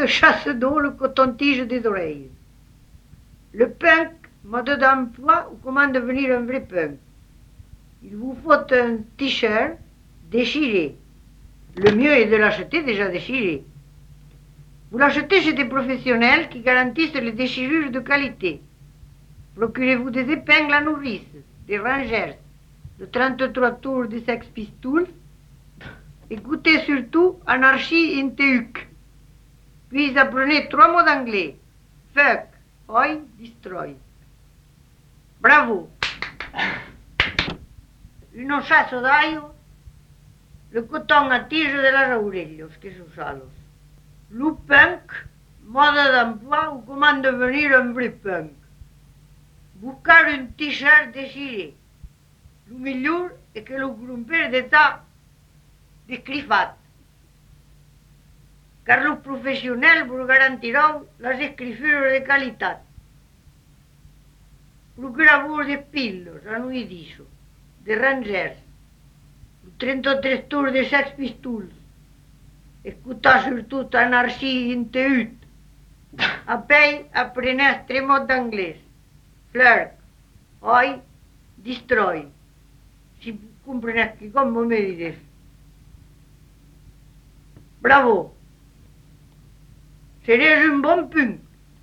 se chasse d'eau le coton-tige des oreilles. Le punk, mode d'emploi ou comment devenir un vrai punk. Il vous faut un t-shirt déchiré. Le mieux est de l'acheter déjà déchiré. Vous l'achetez chez des professionnels qui garantissent les déchirures de qualité. Procurez-vous des épingles à nourrice, des Rangers, de 33 tours des Sex Pistols. Écoutez surtout Anarchie in Teuk. Puis apprenez 3 mots d'anglais. Fuck, oi, destroy. Bravo. Un osazo d'aglio, le coton a tige de las orellos, que es usalos. Le punk, mode d'emploi ou comment devenir un vrai punk. Buscar un t-shirt déchiré. Le millor és que lo grumper d'estar descrifat. Car los professionals vos garantireu les escriptures de qualitat. Procureu-vos de pillos, anuïdisso, de Rangers, 33 tours de Sex Pistols. Escoltar surtout Anarchie in Teut. Apoi aprenez 3 mots d'anglès. Flirt, oi, destroy. Si vous comprenez que comme vous me dites. Bravo. Serez un bon punk.